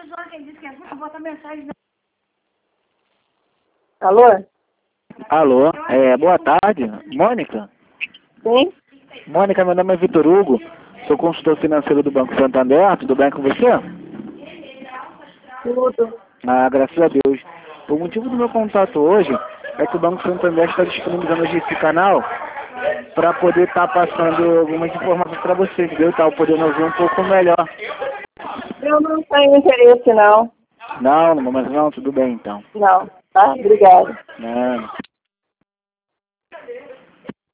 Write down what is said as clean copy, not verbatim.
Alô? Alô, boa tarde, Mônica? Sim? Mônica, meu nome é Vitor Hugo, sou consultor financeiro do Banco Santander, tudo bem com você? Tudo. Ah, graças a Deus. O motivo do meu contato hoje é que o Banco Santander está disponibilizando hoje esse canal para poder estar passando algumas informações para você, entendeu? Tá podendo ouvir um pouco melhor. Eu não tenho interesse, não. Não, no momento não, tudo bem então. Não, tá? Obrigada. Não.